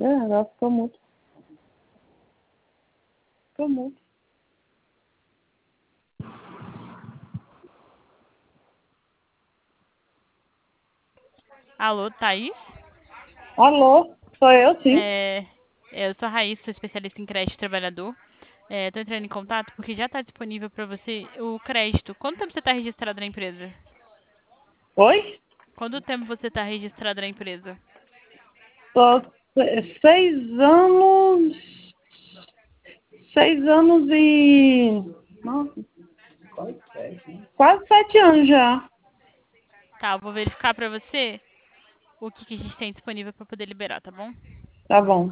Agora ficou muito. Ficou muito. Alô, Thaís? Alô? Sou eu, sim. Eu sou a Raíssa, sou especialista em crédito trabalhador. Tô entrando em contato porque já está disponível para você o crédito. Quanto tempo você está registrado na empresa? Oi? Quanto tempo você está registrado na empresa? Tô 6 anos. 6 anos e. Nossa, quase 7 anos já. Tá, eu vou verificar para você o que a gente tem disponível para poder liberar, tá bom? Tá bom.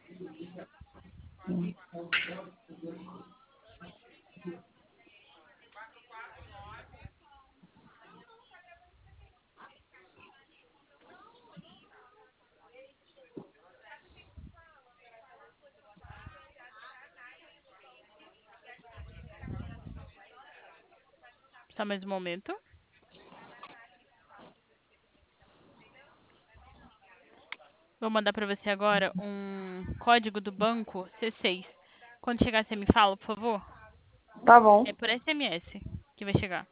Só mais um momento. Vou mandar para você agora um código do banco C6. Quando chegar, você me fala, por favor? Tá bom. É por SMS que vai chegar.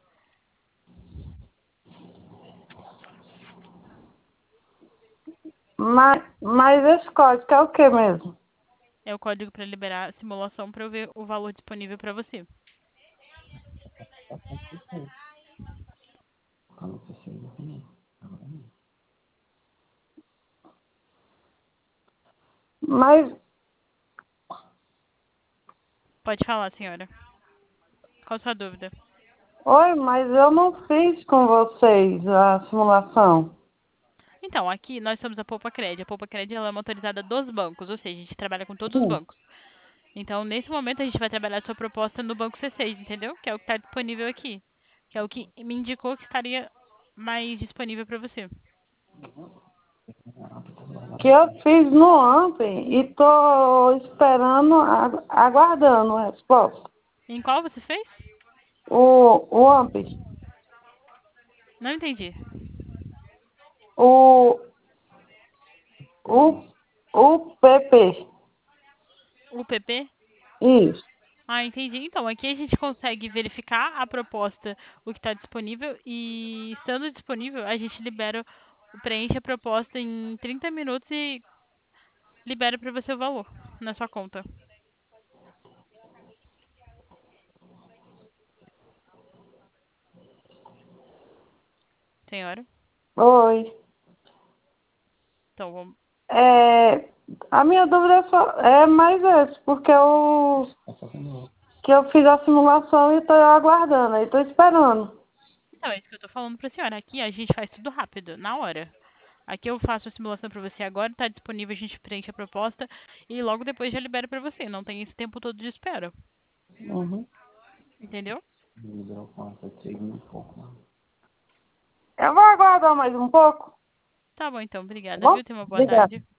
Mas esse código é o que mesmo? É o código para liberar a simulação para eu ver o valor disponível para você. Mas, Pode falar, senhora. Qual a sua dúvida? oi, mas eu não fiz com vocês a simulação. Então, aqui nós somos a Poupa Cred. A Poupa Cred ela é uma autorizada dos bancos, ou seja, a gente trabalha com todos os Sim. bancos. Então, nesse momento, a gente vai trabalhar a sua proposta no banco C6, entendeu? Que é o que está disponível aqui. Que é o que me indicou que estaria mais disponível para você. Que eu fiz no ontem e tô esperando, aguardando a resposta. Em qual você fez? O AMP, Não entendi. o, o, o PP. O PP? Isso. Ah, entendi. Então, aqui a gente consegue verificar a proposta, o que está disponível, e estando disponível, a gente preenche a proposta em 30 minutos e libera para você o valor na sua conta. Senhora? Oi. Então, vamos... É, a minha dúvida é mais essa, porque que eu fiz a simulação e estou aguardando, e estou esperando. Então, é isso que eu tô falando pra senhora. Aqui a gente faz tudo rápido, na hora. Aqui eu faço a simulação para você agora, está disponível, a gente preenche a proposta e logo depois já libera para você. Não tem esse tempo todo de espera. Uhum. Entendeu? Eu vou aguardar mais um pouco, Tá bom então, tá obrigada, bom? viu? Tenha uma boa Obrigada. tarde.